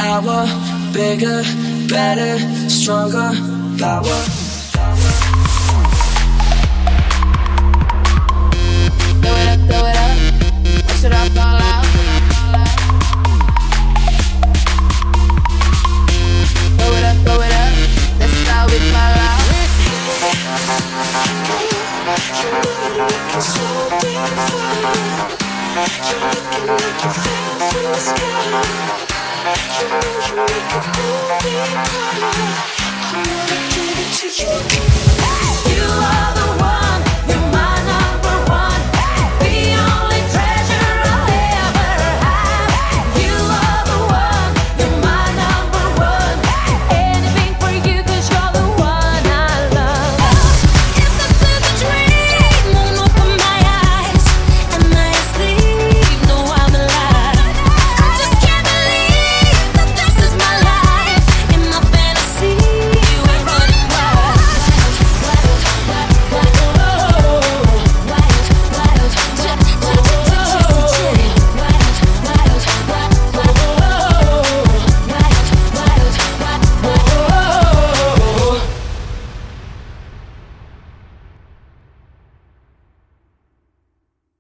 hour, bigger, better, stronger, power. Throw it up, or should I fall out? Throw it up, that's how we fall out. You are the